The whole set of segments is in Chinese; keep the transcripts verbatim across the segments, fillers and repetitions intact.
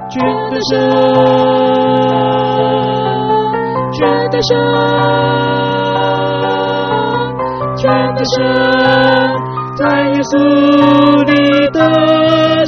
全的神，全的神，全的神，在耶稣里的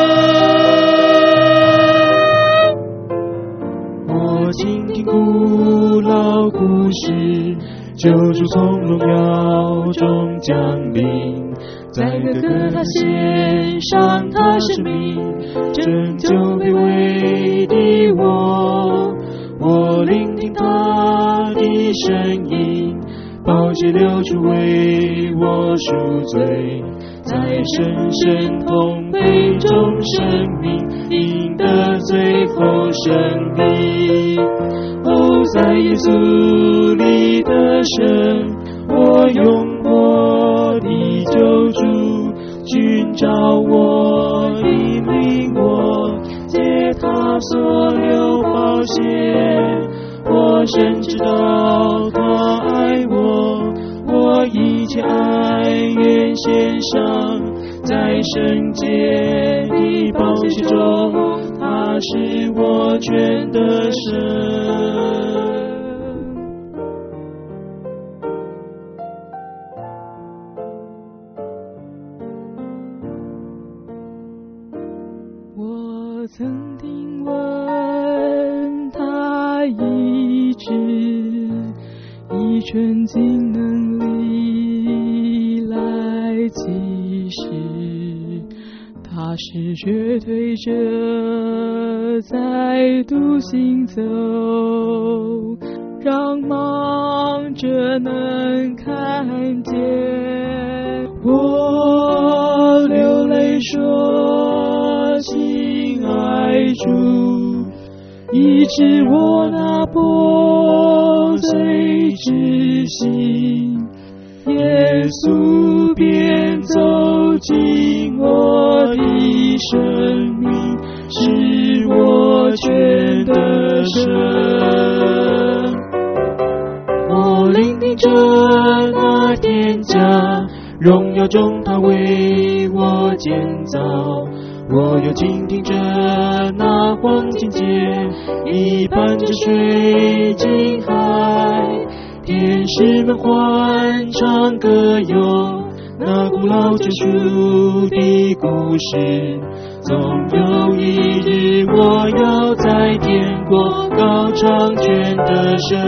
神。我倾听古老故事，救主从荣耀中降临，在那个他献上他生命，拯救卑微的我。我聆听他的声音，宝血流出为我赎罪，在深深痛悲中生命赢得最后胜利。哦，在耶稣里的神，我用我的救主寻找我，引领我，借他所流宝血。我深知道他爱我，我一切爱愿献上，在圣洁的宝血中，他是我全的神。我曾听闻他医治，以纯净能力来启示，他是瘸腿者再度行走，让盲者能看见。我流泪说，亲爱主，医治我那破碎之心。耶稣便走进我的生命，是我全的神。我聆听着那天家，荣耀中他为我建造。我又倾听着那黄金节，一伴着水进海，天使们欢唱歌咏那古老救赎的故事。总有一日我要在天国高唱全的神。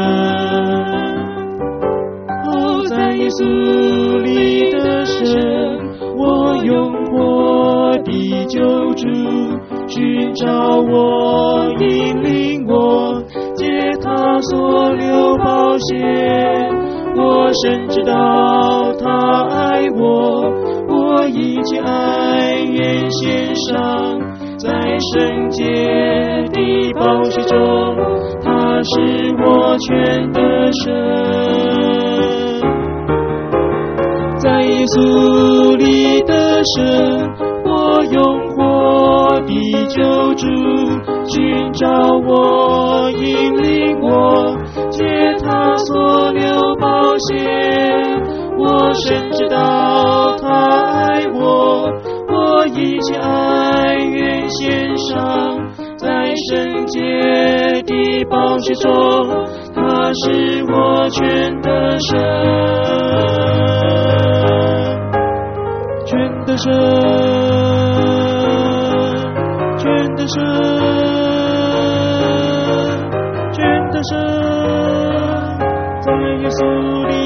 哦，在耶稣里的神，我用我的救主寻找我，引领我，借他所流宝血。我深知道他爱我，我一切爱愿献上，在圣洁的宝血中，他是我全的神。在耶稣里的神，我用我的救主寻找我，引领我，借他所流宝血。我深知道他爱我，我一切爱愿献上，在圣洁的宝血中，他是我全的神。全的神，全的神，全的神，在耶稣里